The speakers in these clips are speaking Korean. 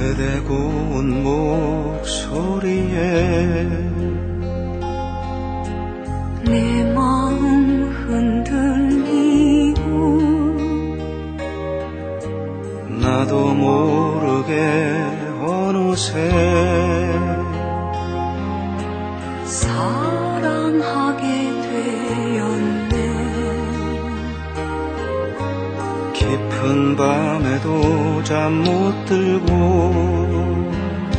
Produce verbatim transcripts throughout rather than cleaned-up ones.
그대 고운 목소리에 내 마음 흔들리고 나도 모르게 어느새 사랑하게 되었네. 깊은 밤에도 잠 못 들고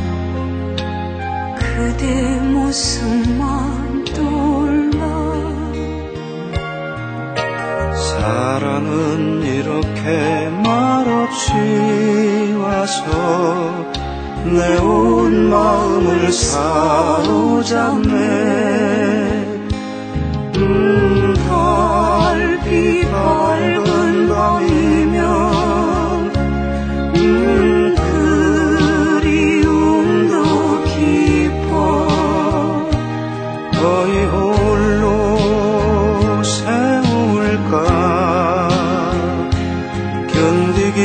그대 모습만 떠올라. 사랑은 이렇게 말없이 와서 내 온 마음을 사로잡네. 음, 달빛 밝은 밤이면 음, 그리움도 깊어. 거의 홀로 세울까. 견디기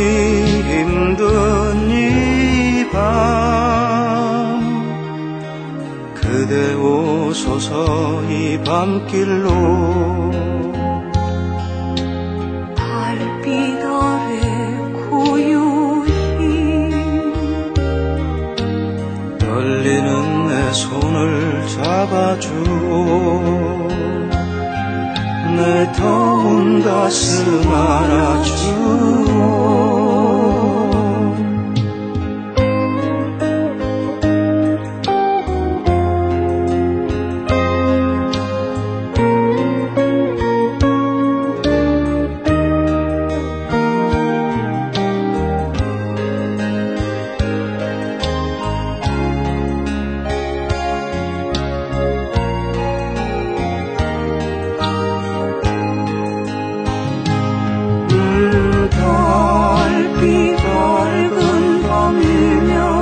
힘든 이 밤 그대 오소서 이 밤길로. 달빛 아래 고요히 떨리는 내 손을 잡아주고 내 더운 가슴 안아주고. 달빛 밝은 밤이면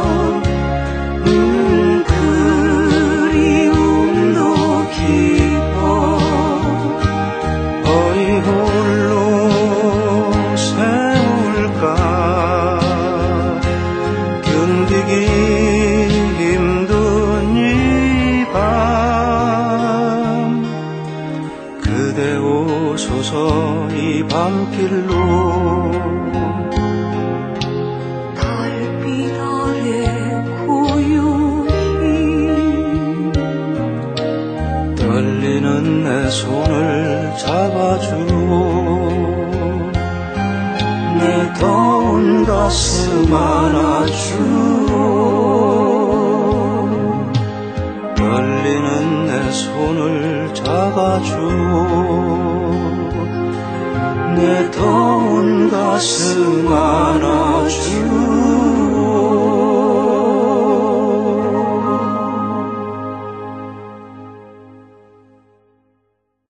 음, 그리움도 깊어. 어이 홀로 세울까. 견디기 힘든 이 밤 그대 오소서 이 밤길로. 달빛 아래 고요히 떨리는 내 손을 잡아주고 내 더운 가슴 안아주고. 떨리는 내 손을 잡아주고 내 더운 가슴 안아주고.